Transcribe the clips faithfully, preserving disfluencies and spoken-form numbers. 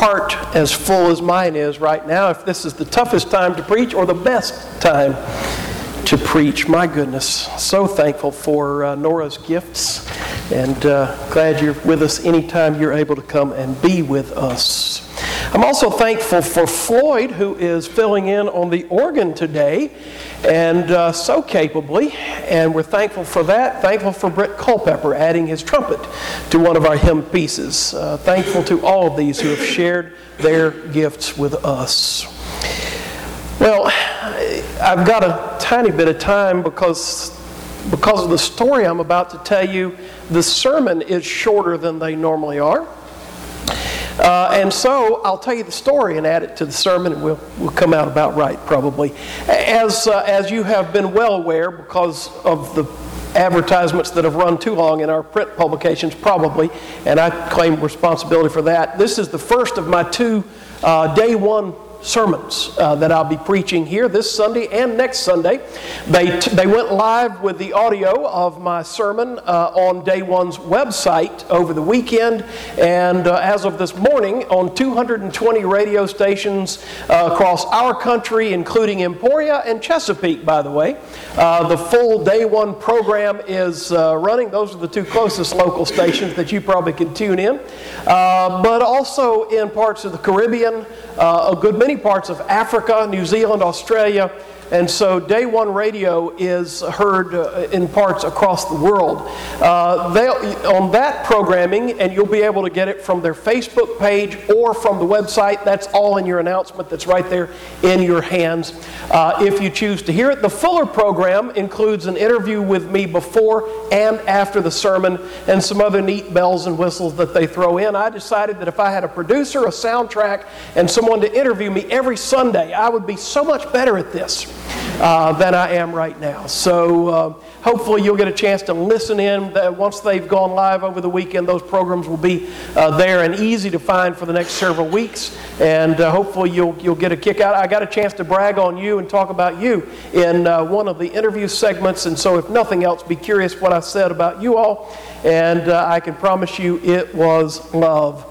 heart as full as mine is right now if this is the toughest time to preach or the best time to preach. My goodness, so thankful for uh, Nora's gifts, and uh, glad you're with us anytime you're able to come and be with us. I'm also thankful for Floyd, who is filling in on the organ today, and uh, so capably, and we're thankful for that. Thankful for Brett Culpepper adding his trumpet to one of our hymn pieces. Uh, thankful to all of these who have shared their gifts with us. Well, I've got a tiny bit of time because, because of the story I'm about to tell you. The sermon is shorter than they normally are. Uh, and so I'll tell you the story and add it to the sermon, and we'll, we'll come out about right, probably. As, uh, as you have been well aware, because of the advertisements that have run too long in our print publications, probably, and I claim responsibility for that, this is the first of my two uh, day one sermons uh, that I'll be preaching here this Sunday and next Sunday. They t- they went live with the audio of my sermon uh, on Day One's website over the weekend, and uh, as of this morning on two hundred twenty radio stations uh, across our country, including Emporia and Chesapeake, by the way. Uh, the full Day One program is uh, running. Those are the two closest local stations that you probably can tune in. Uh, but also in parts of the Caribbean, uh, a good many parts of Africa, New Zealand, Australia, and so Day One Radio is heard uh, in parts across the world. Uh, they, on that programming, and you'll be able to get it from their Facebook page or from the website. That's all in your announcement that's right there in your hands uh, if you choose to hear it. The fuller program includes an interview with me before and after the sermon and some other neat bells and whistles that they throw in. I decided that if I had a producer, a soundtrack, and someone to interview me every Sunday, I would be so much better at this Uh, than I am right now. So uh, hopefully you'll get a chance to listen in. Once they've gone live over the weekend, those programs will be uh, there and easy to find for the next several weeks. And uh, hopefully you'll you'll get a kick out. I got a chance to brag on you and talk about you in uh, one of the interview segments. And so if nothing else, be curious what I said about you all. And uh, I can promise you it was love.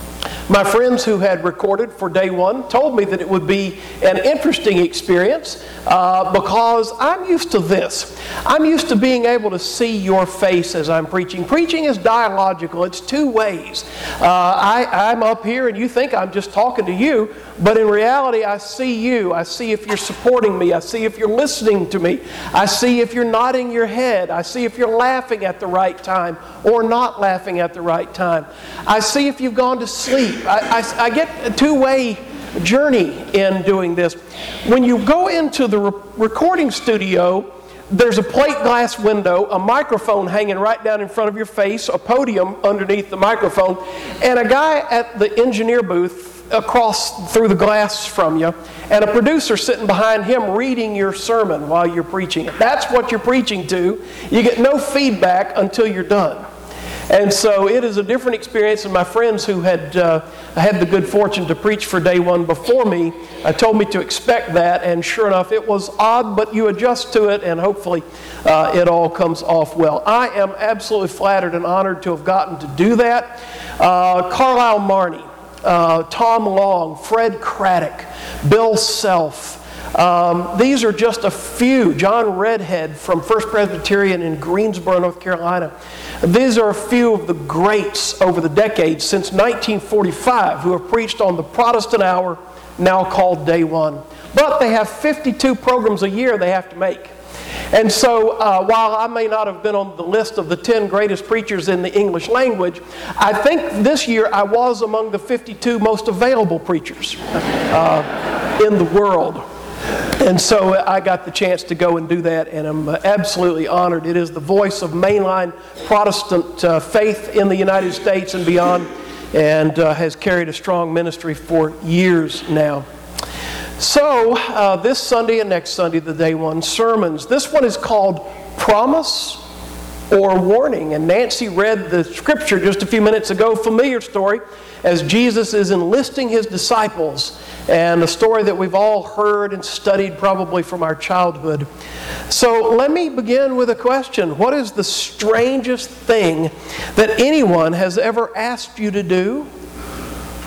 My friends who had recorded for Day One told me that it would be an interesting experience uh, because I'm used to this. I'm used to being able to see your face as I'm preaching. Preaching is dialogical. It's two ways. Uh, I, I'm up here and you think I'm just talking to you, but in reality I see you. I see if you're supporting me. I see if you're listening to me. I see if you're nodding your head. I see if you're laughing at the right time or not laughing at the right time. I see if you've gone to sleep. I, I, I get a two-way journey in doing this. When you go into the re- recording studio, there's a plate glass window, a microphone hanging right down in front of your face, a podium underneath the microphone, and a guy at the engineer booth across through the glass from you, and a producer sitting behind him reading your sermon while you're preaching it. That's what you're preaching to. You get no feedback until you're done. And so it is a different experience, and my friends who had uh, had the good fortune to preach for Day One before me uh, told me to expect that, and sure enough, it was odd, but you adjust to it, and hopefully uh, it all comes off well. I am absolutely flattered and honored to have gotten to do that. Uh, Carlisle Marney, uh, Tom Long, Fred Craddock, Bill Self, Um, these are just a few. John Redhead from First Presbyterian in Greensboro, North Carolina. These are a few of the greats over the decades since nineteen forty-five who have preached on the Protestant Hour, now called Day One. But they have fifty-two programs a year they have to make. And so uh, while I may not have been on the list of the ten greatest preachers in the English language, I think this year I was among the fifty-two most available preachers uh, in the world. And so I got the chance to go and do that, and I'm absolutely honored. It is the voice of mainline Protestant uh, faith in the United States and beyond, and uh, has carried a strong ministry for years now. So uh, this Sunday and next Sunday, the Day One sermons. This one is called Promise or Warning, and Nancy read the scripture just a few minutes ago, familiar story, as Jesus is enlisting his disciples, and a story that we've all heard and studied probably from our childhood. So let me begin with a question. What is the strangest thing that anyone has ever asked you to do?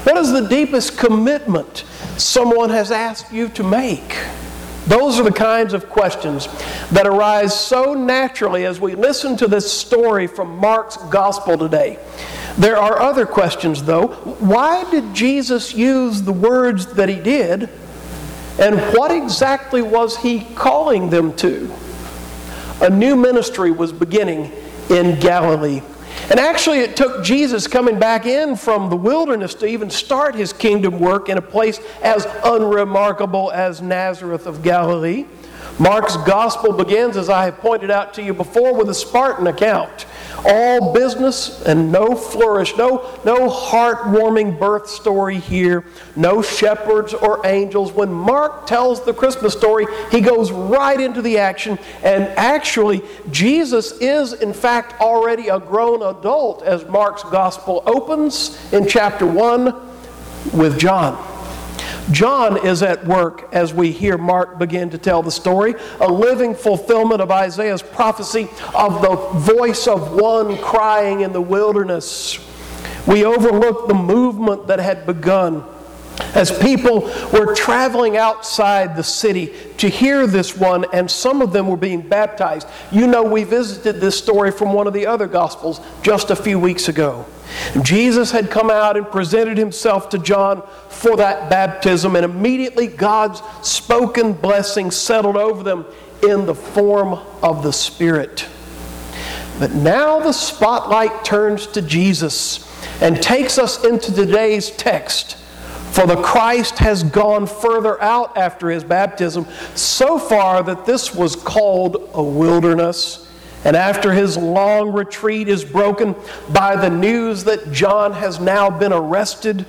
What is the deepest commitment someone has asked you to make? Those are the kinds of questions that arise so naturally as we listen to this story from Mark's Gospel today. There are other questions, though. Why did Jesus use the words that he did? And what exactly was he calling them to? A new ministry was beginning in Galilee. And actually it took Jesus coming back in from the wilderness to even start his kingdom work in a place as unremarkable as Nazareth of Galilee. Mark's Gospel begins, as I have pointed out to you before, with a Spartan account. All business and no flourish, no, no heartwarming birth story here, no shepherds or angels. When Mark tells the Christmas story, he goes right into the action, and actually Jesus is in fact already a grown adult as Mark's Gospel opens in chapter one with John. John is at work as we hear Mark begin to tell the story, a living fulfillment of Isaiah's prophecy of the voice of one crying in the wilderness. We overlook the movement that had begun as people were traveling outside the city to hear this one, and some of them were being baptized. You know, we visited this story from one of the other Gospels just a few weeks ago. Jesus had come out and presented himself to John for that baptism, and immediately God's spoken blessing settled over them in the form of the Spirit. But now the spotlight turns to Jesus and takes us into today's text. For the Christ has gone further out after his baptism, so far that this was called a wilderness. And after his long retreat is broken by the news that John has now been arrested,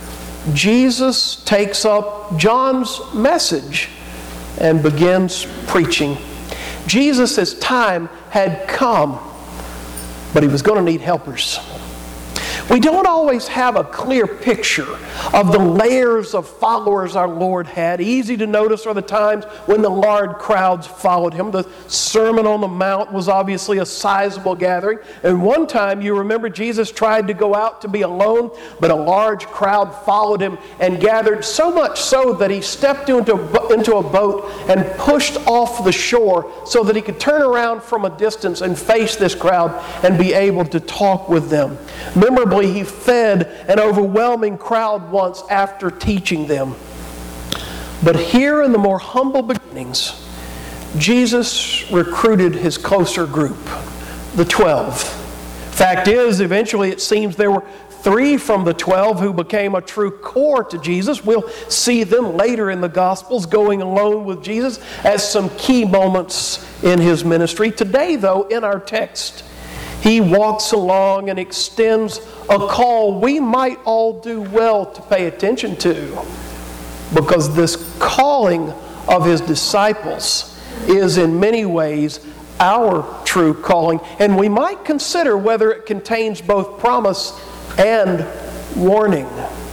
Jesus takes up John's message and begins preaching. Jesus' time had come, but he was going to need helpers. We don't always have a clear picture of the layers of followers our Lord had. Easy to notice are the times when the large crowds followed him. The Sermon on the Mount was obviously a sizable gathering. And one time, you remember, Jesus tried to go out to be alone, but a large crowd followed him and gathered, so much so that he stepped into, into a boat and pushed off the shore so that he could turn around from a distance and face this crowd and be able to talk with them. Memorably, he fed an overwhelming crowd once after teaching them. But here in the more humble beginnings, Jesus recruited his closer group, the twelve. Fact is, eventually it seems there were three from the twelve who became a true core to Jesus. We'll see them later in the Gospels going alone with Jesus as some key moments in his ministry. Today, though, in our text, he walks along and extends a call we might all do well to pay attention to, because this calling of his disciples is in many ways our true calling, and we might consider whether it contains both promise and warning.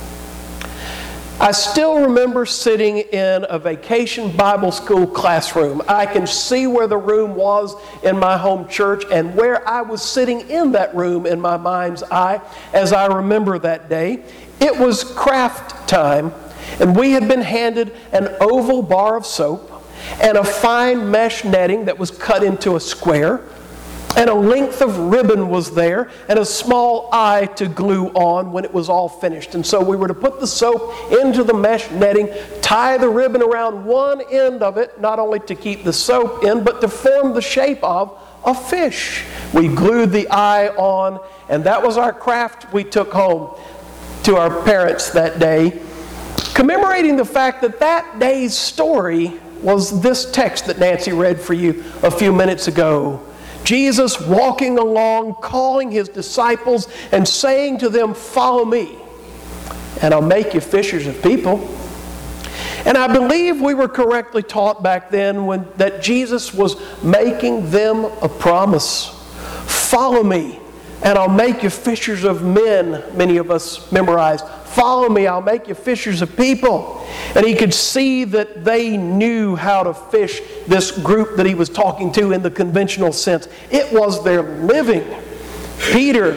I still remember sitting in a vacation Bible school classroom. I can see where the room was in my home church and where I was sitting in that room in my mind's eye as I remember that day. It was craft time, and we had been handed an oval bar of soap and a fine mesh netting that was cut into a square, and a length of ribbon was there, and a small eye to glue on when it was all finished. And so we were to put the soap into the mesh netting, tie the ribbon around one end of it, not only to keep the soap in, but to form the shape of a fish. We glued the eye on, and that was our craft we took home to our parents that day, commemorating the fact that that day's story was this text that Nancy read for you a few minutes ago. Jesus walking along, calling his disciples and saying to them, "Follow me, and I'll make you fishers of people." And I believe we were correctly taught back then when, that Jesus was making them a promise. Follow me, and I'll make you fishers of men, many of us memorized. Follow me, I'll make you fishers of people. And he could see that they knew how to fish, this group that he was talking to in the conventional sense. It was their living. Peter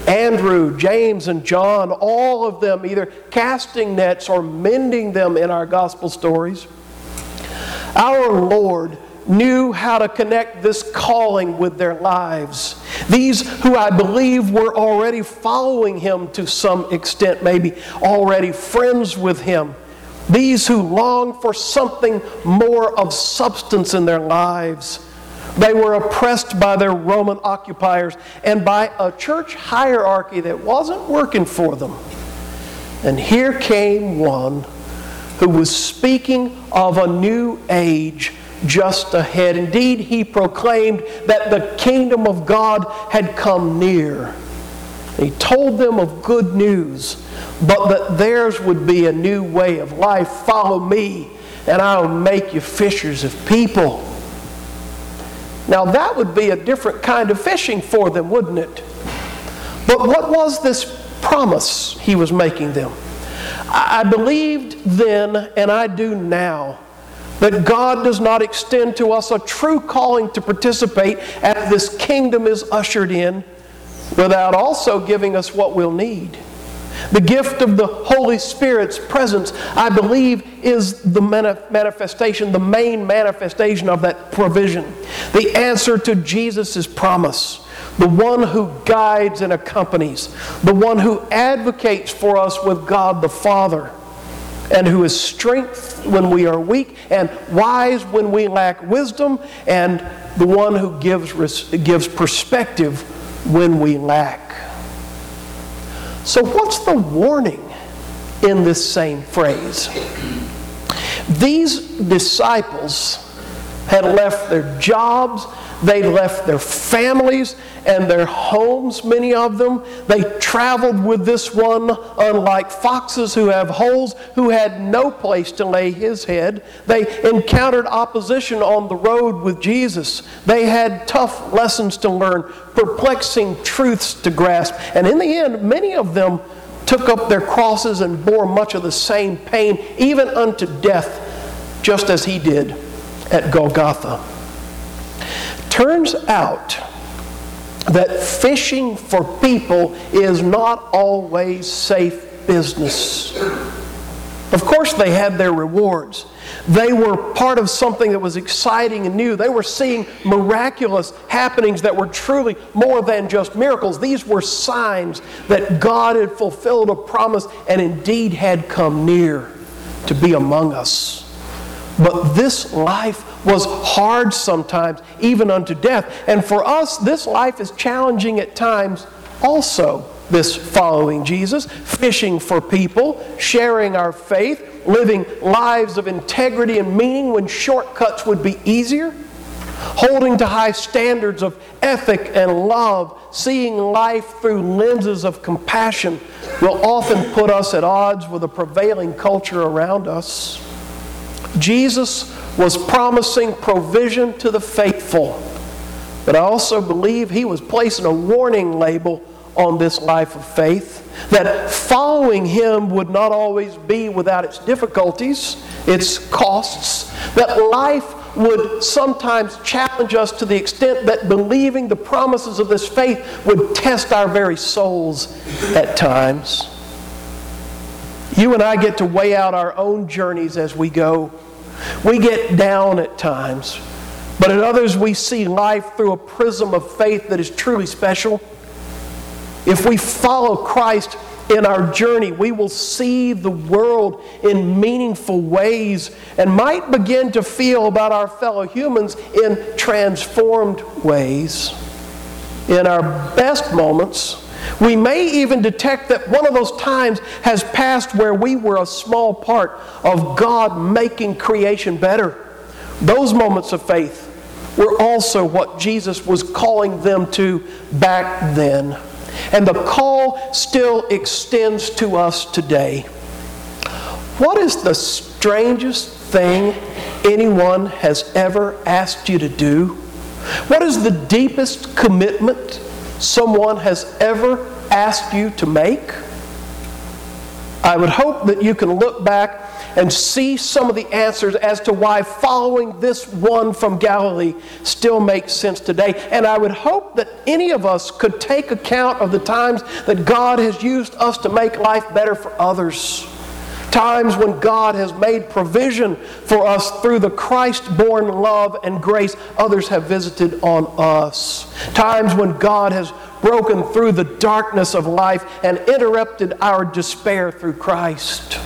Andrew, James, and John, all of them either casting nets or mending them in our gospel stories. Our Lord knew how to connect this calling with their lives. These who I believe were already following Him to some extent, maybe already friends with Him. These who longed for something more of substance in their lives. They were oppressed by their Roman occupiers and by a church hierarchy that wasn't working for them. And here came one who was speaking of a new age just ahead. Indeed, he proclaimed that the kingdom of God had come near. He told them of good news, but that theirs would be a new way of life. Follow me, and I'll make you fishers of people. Now that would be a different kind of fishing for them, wouldn't it? But what was this promise he was making them? I believed then, and I do now, that God does not extend to us a true calling to participate as this kingdom is ushered in, without also giving us what we'll need. The gift of the Holy Spirit's presence, I believe, is the manifestation, the main manifestation of that provision. The answer to Jesus' promise. The one who guides and accompanies. The one who advocates for us with God the Father. And who is strength when we are weak and wise when we lack wisdom. And the one who gives, gives perspective when we lack. So what's the warning in this same phrase? These disciples had left their jobs, they left their families and their homes, many of them. They traveled with this one, unlike foxes who have holes, who had no place to lay his head. They encountered opposition on the road with Jesus. They had tough lessons to learn, perplexing truths to grasp. And in the end, many of them took up their crosses and bore much of the same pain, even unto death, just as he did at Golgotha. Turns out that fishing for people is not always safe business. Of course, they had their rewards. They were part of something that was exciting and new. They were seeing miraculous happenings that were truly more than just miracles. These were signs that God had fulfilled a promise and indeed had come near to be among us. But this life was hard sometimes, even unto death. And for us, this life is challenging at times also. This following Jesus, fishing for people, sharing our faith, living lives of integrity and meaning when shortcuts would be easier, holding to high standards of ethic and love, seeing life through lenses of compassion will often put us at odds with the prevailing culture around us. Jesus was promising provision to the faithful, but I also believe he was placing a warning label on this life of faith, that following him would not always be without its difficulties, its costs, that life would sometimes challenge us to the extent that believing the promises of this faith would test our very souls at times. You and I get to weigh out our own journeys as we go. We get down at times, but at others we see life through a prism of faith that is truly special. If we follow Christ in our journey, we will see the world in meaningful ways and might begin to feel about our fellow humans in transformed ways. In our best moments, we may even detect that one of those times has passed where we were a small part of God making creation better. Those moments of faith were also what Jesus was calling them to back then. And the call still extends to us today. What is the strangest thing anyone has ever asked you to do? What is the deepest commitment someone has ever asked you to make? I would hope that you can look back and see some of the answers as to why following this one from Galilee still makes sense today. And I would hope that any of us could take account of the times that God has used us to make life better for others. Times when God has made provision for us through the Christ-born love and grace others have visited on us. Times when God has broken through the darkness of life and interrupted our despair through Christ.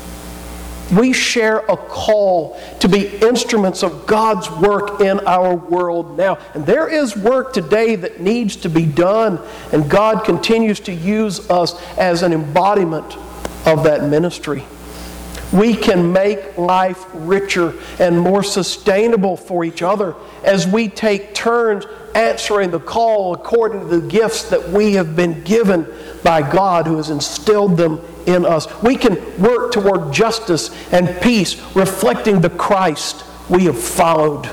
We share a call to be instruments of God's work in our world now. And there is work today that needs to be done, and God continues to use us as an embodiment of that ministry. We can make life richer and more sustainable for each other as we take turns answering the call according to the gifts that we have been given by God who has instilled them in us. We can work toward justice and peace, reflecting the Christ we have followed.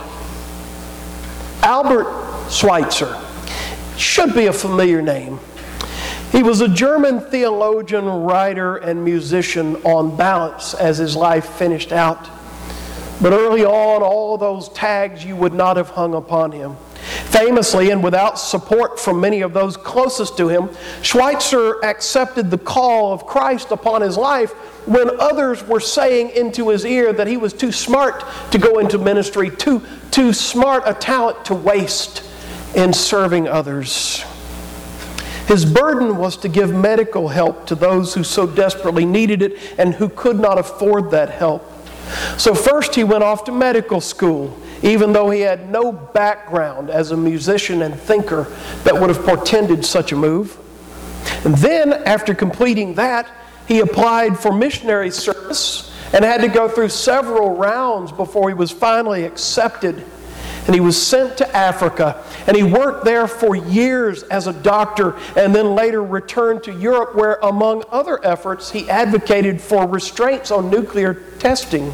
Albert Schweitzer should be a familiar name. He was a German theologian, writer, and musician on balance as his life finished out. But early on, all those tags you would not have hung upon him. Famously, and without support from many of those closest to him, Schweitzer accepted the call of Christ upon his life when others were saying into his ear that he was too smart to go into ministry, too, too smart a talent to waste in serving others. His burden was to give medical help to those who so desperately needed it and who could not afford that help. So first he went off to medical school, even though he had no background as a musician and thinker that would have portended such a move. And then, after completing that, he applied for missionary service and had to go through several rounds before he was finally accepted. And he was sent to Africa, and he worked there for years as a doctor, and then later returned to Europe where, among other efforts, he advocated for restraints on nuclear testing.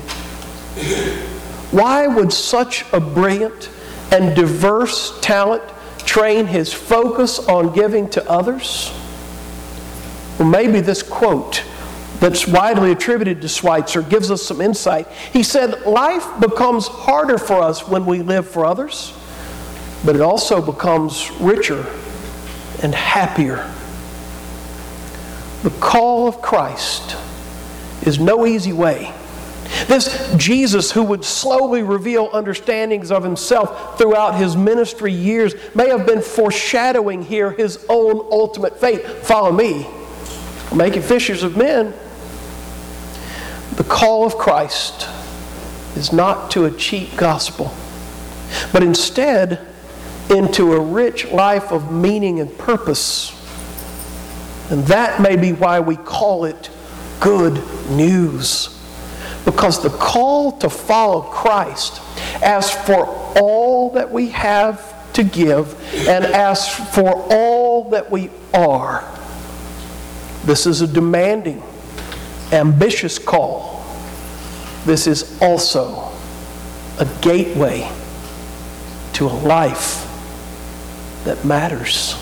Why would such a brilliant and diverse talent train his focus on giving to others? Well, maybe this quote that's widely attributed to Schweitzer gives us some insight. He said, "Life becomes harder for us when we live for others, but it also becomes richer and happier." The call of Christ is no easy way. This Jesus, who would slowly reveal understandings of himself throughout his ministry years, may have been foreshadowing here his own ultimate fate. Follow me, I'll make you fishers of men. The call of Christ is not to a cheap gospel, but instead into a rich life of meaning and purpose. And that may be why we call it good news. Because the call to follow Christ asks for all that we have to give and asks for all that we are. This is a demanding, ambitious call. This is also a gateway to a life that matters.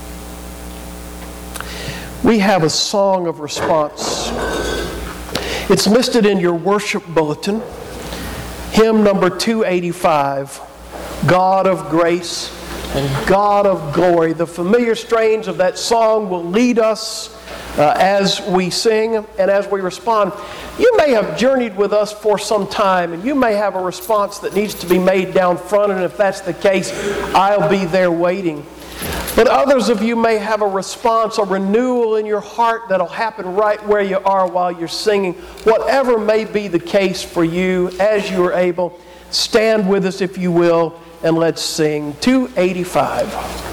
We have a song of response. It's listed in your worship bulletin. Hymn number two eighty-five, God of Grace and God of Glory. The familiar strains of that song will lead us uh, as we sing and as we respond. You may have journeyed with us for some time, and you may have a response that needs to be made down front, and if that's the case, I'll be there waiting. But others of you may have a response, a renewal in your heart that'll happen right where you are while you're singing. Whatever may be the case for you, as you are able, stand with us if you will, and let's sing two eighty-five.